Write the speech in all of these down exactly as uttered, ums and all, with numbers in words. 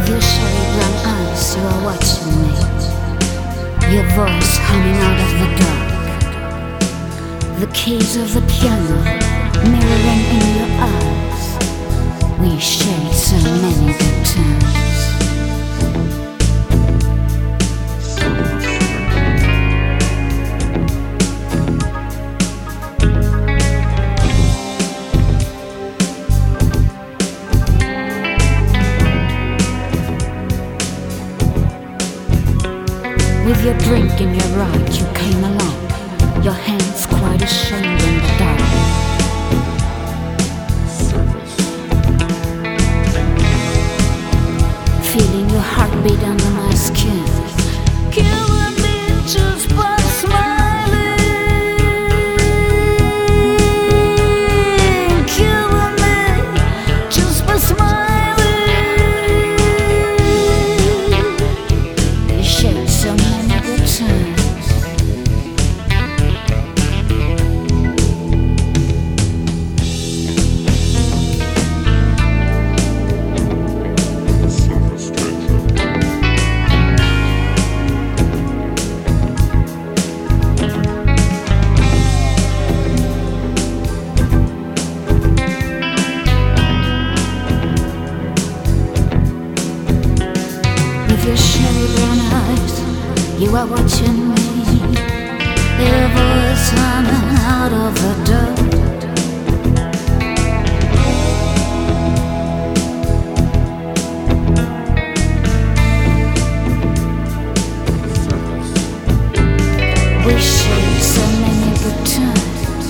your cherry brown eyes, you are watching me. Your voice humming out of the dark. The keys of the piano mirroring in your eyes. We shared so many good times. With your drink and your ride, you came along. Your hands quite ashamed in the dark. Feeling your heartbeat under my skin. Killing me just by smiling. Killing me just by smiling. You shared so many good times. With your cherry brown eyes, you are watching me. Your voice humming out of the dark. We shared so many good times.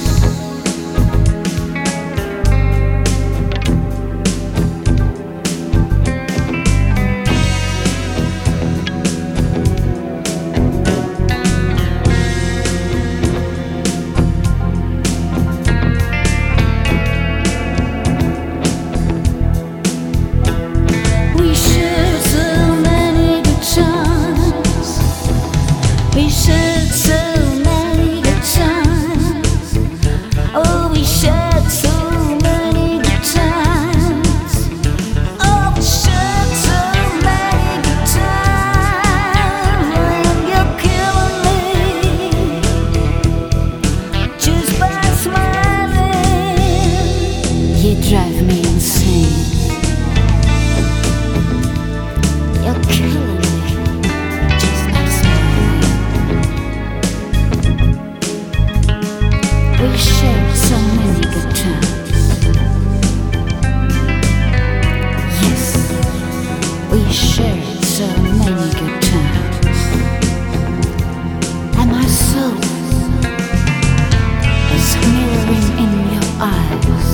We shared so many good times. We shared so many good times. Oh, we shared so many good times. Oh, we shared so many good times. And you're killing me just by smiling. You drive me insane. You're killing me just by smiling. We shared so many good times. Yes, we shared so many good times. And my soul is mirroring in your eyes.